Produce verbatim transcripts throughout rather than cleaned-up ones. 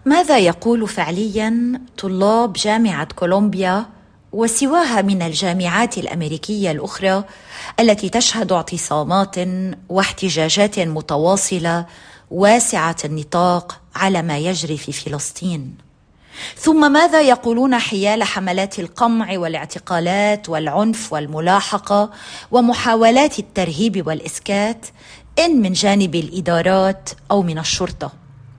ماذا يقول فعلياً طلاب جامعة كولومبيا وسواها من الجامعات الأمريكية الأخرى التي تشهد اعتصامات واحتجاجات متواصلة واسعة النطاق على ما يجري في فلسطين؟ ثم ماذا يقولون حيال حملات القمع والاعتقالات والعنف والملاحقة ومحاولات الترهيب والإسكات إن من جانب الإدارات أو من الشرطة؟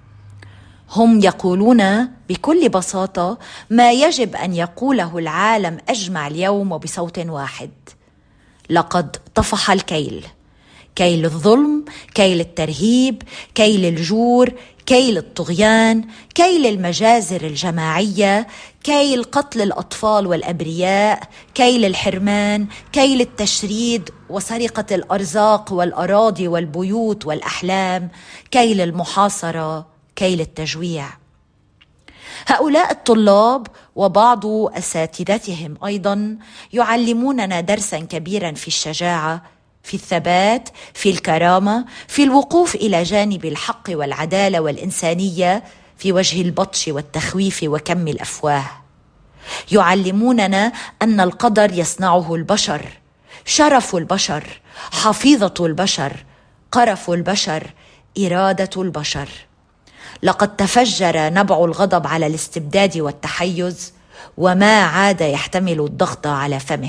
هم يقولون بكل بساطة ما يجب أن يقوله العالم أجمع اليوم وبصوت واحد: لقد طفح الكيل، كيل الظلم، كيل الترهيب، كيل الجور، كيل الطغيان، كيل المجازر الجماعية، كيل قتل الأطفال والأبرياء، كيل الحرمان، كيل التشريد وسرقة الأرزاق والأراضي والبيوت والأحلام، كيل المحاصرة، كيل التجويع. هؤلاء الطلاب وبعض أساتذتهم أيضا يعلموننا درسا كبيرا في الشجاعة، في الثبات، في الكرامة، في الوقوف إلى جانب الحق والعدالة والإنسانية في وجه البطش والتخويف وكم الأفواه. يعلموننا أن القدر يصنعه البشر، شرف البشر، حفيظة البشر، قرف البشر، إرادة البشر. لقد تفجر نبع الغضب على الاستبداد والتحيز وما عاد يحتمل الضغط على فمه.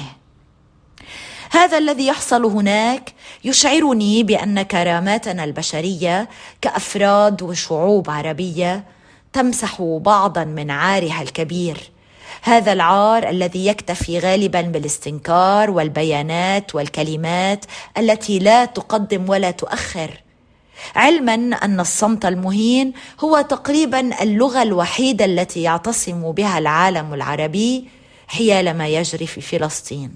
هذا الذي يحصل هناك يشعرني بأن كراماتنا البشرية كأفراد وشعوب عربية تمسح بعضا من عارها الكبير، هذا العار الذي يكتفي غالبا بالاستنكار والبيانات والكلمات التي لا تقدم ولا تؤخر، علما أن الصمت المهين هو تقريبا اللغة الوحيدة التي يعتصم بها العالم العربي حيال ما يجري في فلسطين.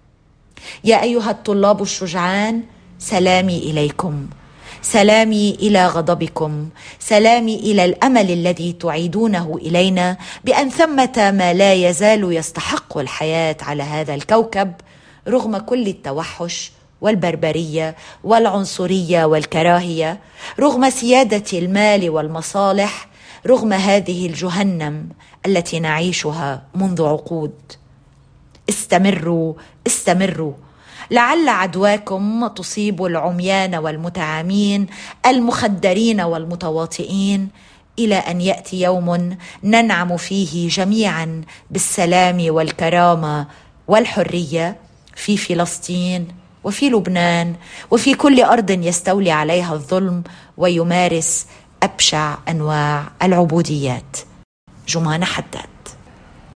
يا أيها الطلاب الشجعان، سلامي إليكم، سلامي إلى غضبكم، سلامي إلى الأمل الذي تعيدونه إلينا بأن ثمة ما لا يزال يستحق الحياة على هذا الكوكب رغم كل التوحش والبربرية والعنصرية والكراهية، رغم سيادة المال والمصالح، رغم هذه الجهنم التي نعيشها منذ عقود. استمروا استمروا، لعل عدواكم تصيب العميان والمتعامين المخدرين والمتواطئين، إلى أن يأتي يوم ننعم فيه جميعا بالسلام والكرامة والحرية في فلسطين وفي لبنان وفي كل أرض يستولي عليها الظلم ويمارس أبشع أنواع العبوديات. جمانة حداد.